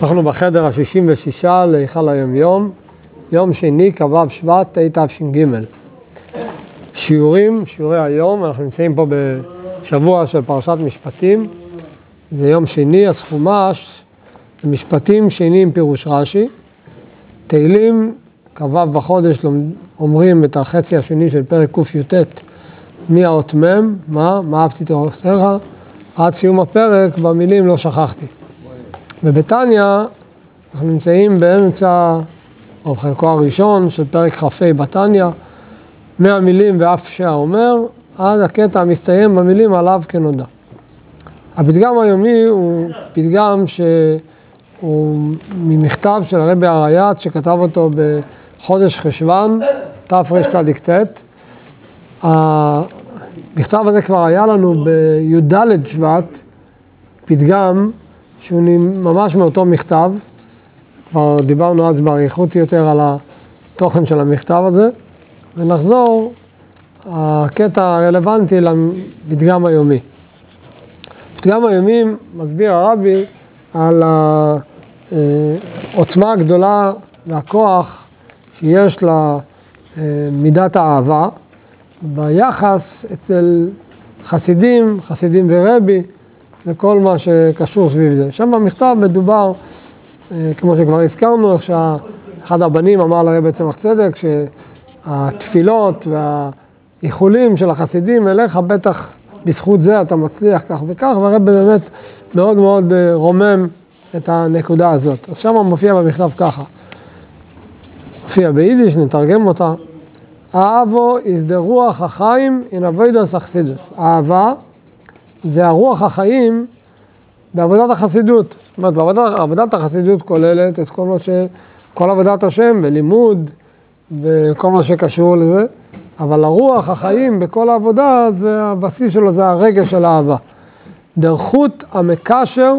אנחנו בחדר ה-66 להיכל היומיום, יום שני, כ"ו שבט, תש"ג. שיעורי היום, אנחנו נמצאים פה בשבוע של פרשת משפטים. זה יום שני, אז חומש, משפטים שני עם פירוש רש"י. תהילים, כ"ו בחודש, אומרים את החצי השני של פרק קי"ט, מהאות מ', מה אהבתי תורתך, עד סיום הפרק במילים לא שכחתי. ובתניא אנחנו נמצאים באמצע, או חלקו הראשון של פרק כ"ה בתניא, מהמילים ואף שהאומר, עד הקטע המסתיים במילים עליו כנודע. הפתגם היומי הוא פתגם שהוא ממכתב של הרבי הריי"צ שכתב אותו בחודש חשוון, תרצ"ט. המכתב הזה כבר היה לנו בי"ד שבט, פתגם שהוא ממש מאותו מכתב, כבר דיברנו אז באריכות יותר על התוכן של המכתב הזה, ונחזור הקטע הרלוונטי לפתגם היומי. הפתגם היומי מסביר הרבי על העוצמה הגדולה והכוח שיש למידת האהבה, ביחס אצל חסידים ורבי, וכל מה שקשור סביב זה. שם במכתב מדובר, כמו שכבר הזכרנו, איך שאחד הבנים אמר לרבי צמח צדק, שהתפילות והאיחולים של החסידים אליך, בטח בזכות זה אתה מצליח כך וכך, והרבי באמת מאוד מאוד רומם את הנקודה הזאת. אז שם מופיע במכתב ככה, מופיע ביידיש, נתרגם אותה, אהבו is the רוח החיים in avodas החסידות. אהבה זה הרוח החיים בעבודת החסידות. זאת אומרת, עבודת החסידות כוללת את כל עבודת השם בלימוד וכל מה שקשור לזה, אבל הרוח החיים בכל העבודה, זה הבסיס שלו, זה הרגש של האהבה. דרכות המקשר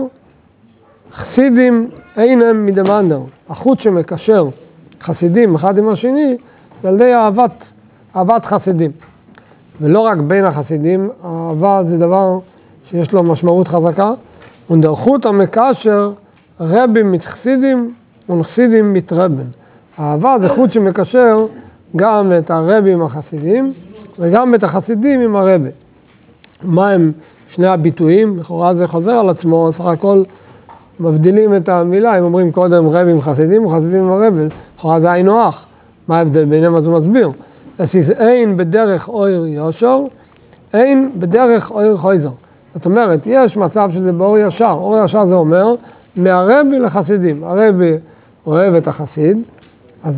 חסידים אינם מדמנדר. החוט שמקשר חסידים אחד עם השני, זה על ידי אהבת חסידים. ולא רק בין החסידים, האהבה זה דבר שיש לו משמעות חזקה. ודרכות המקשר רבי מתחסידים ונחסידים מתרבן. האהבה זה חוט שמקשר גם את הרבי עם החסידים, וגם את החסידים עם הרבי. מה הם שני הביטויים? לכאורה זה חוזר על עצמו, סך הכל מבדילים את המילה, אם אומרים קודם רבי עם חסידים וחסידים עם הרבי, לכאורה זה היינו הך. מה ההבדל ביניהם? אז הוא מסביר. אין בדרך אויר יושר, אין בדרך אויר חויזר. זאת אומרת, יש מצב שזה באור ישר. אור ישר זה אומר, מהרבי לחסידים. הרבי אוהב את החסיד, אז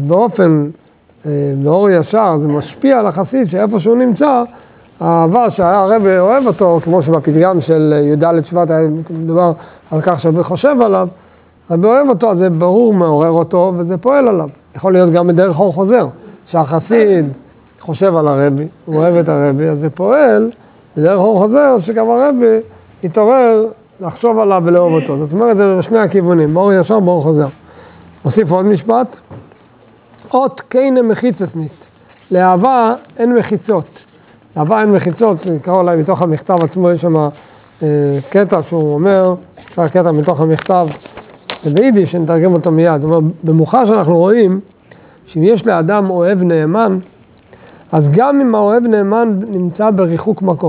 באור ישר זה משפיע על החסיד, שאיפה שהוא נמצא, האהבה שהרבי אוהב אותו, כמו שבפתגם של י"ד שבט היה מדובר על כך שהרבי חושב עליו, הרבי אוהב אותו, אז זה ברור מעורר אותו, וזה פועל עליו. יכול להיות גם בדרך אור חוזר, שהחסיד חושב על הרבי, הוא אוהב את הרבי, אז זה פועל בדרך אור חוזר, שגם הרבי יתעורר לחשוב עליו ולאהוב אותו. זאת אומרת, זה בשני הכיוונים, באור ישר, באור חוזר. נוסיף עוד משפט. אות קיינה מחיצסנית. לאהבה אין מחיצות. לאהבה אין מחיצות, נקרא אולי מתוך המכתב עצמו, יש שם קטע שהוא אומר, קטע מתוך המכתב, וביידיש שנתרגם אותו מיד. זאת אומרת, במוחש אנחנו רואים, שאם יש לאדם אוהב נאמן, אז גם אם האוהב נאמן נמצא בריחוק מקום,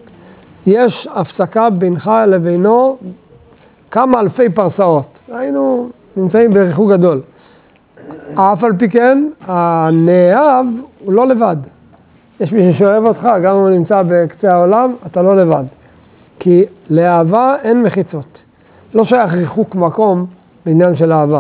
יש הפסקה בינך לבינו כמה אלפי פרסאות. היינו נמצאים בריחוק גדול. אף על פי כן, הנאהב הוא לא לבד. יש מי ששואב אותך, גם אם הוא נמצא בקצה העולם, אתה לא לבד. כי לאהבה אין מחיצות. לא שייך ריחוק מקום בעניין של אהבה.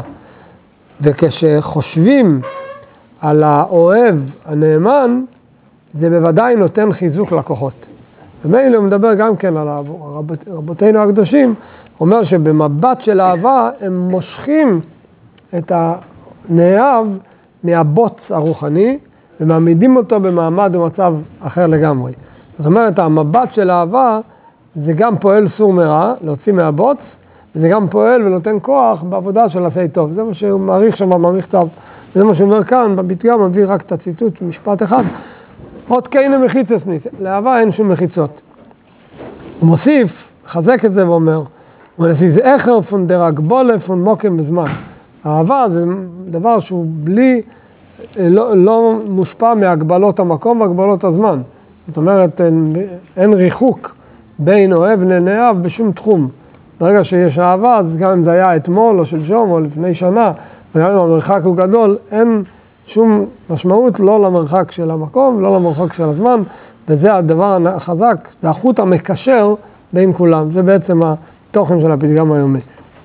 וכשחושבים על האוהב הנאמן, זה בוודאי נותן חיזוק לכוחות. ומילא הוא מדבר גם כן על רבותינו הקדושים, אומר שבמבט של אהבה הם מושכים את הנאהב מהבוץ הרוחני, ומעמידים אותו במעמד ומצב אחר לגמרי. זאת אומרת, המבט של אהבה זה גם פועל סור מרע, להוציא מהבוץ, וזה גם פועל ונותן כוח בעבודה של עשה טוב. זה מה שהוא מעריך שם במכתב. וזה מה שהוא אומר כאן, בפתגם מביא רק את הציטוט, משפט אחד. עוד קיינה מחיצסנית, לאהבה אין שום מחיצות. הוא מוסיף, חזק את זה ואומר, Und es ist Echer von der Agbole von Mokem בזמן. אהבה זה דבר שהוא בלי, לא מושפע מהגבלות המקום והגבלות הזמן. זאת אומרת, אין ריחוק בין אוהב לנאהב בשום תחום. ברגע שיש אהבה, אז גם אם זה היה אתמול או שלשום או לפני שנה, וגם אם המרחק הוא גדול, אין שום משמעות לא למרחק של המקום, לא למרחק של הזמן, וזה הדבר החזק, זה החוט המקשר בין כולם. זה בעצם התוכן של הפתגם היומי.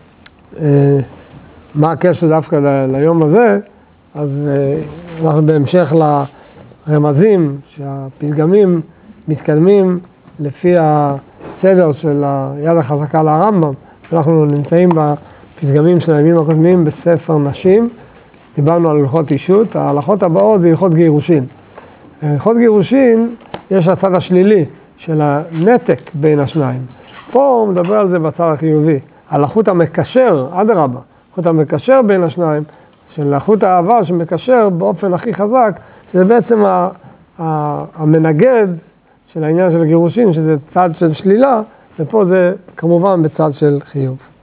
מה הקשר דווקא ליום הזה? אז אנחנו בהמשך לרמזים שהפתגמים מתקדמים לפי הסדר של היד החזקה לרמב"ם. אנחנו נמצאים בפתגמים של הימים הקודמים בספר נשים. דיברנו על הלכות אישות, ההלכות הבאות זה הלכות גירושין. הלכות גירושין יש הצד השלילי של הנתק בין השניים. פה הוא מדבר על זה בצד החיובי. על החוט המקשר, אדרבה, החוט המקשר בין השניים, של החוט האהבה שמקשר באופן הכי חזק, שזה בעצם המנגד של העניין של הגירושין, שזה צד של שלילה, ופה זה כמובן בצד של חיוב.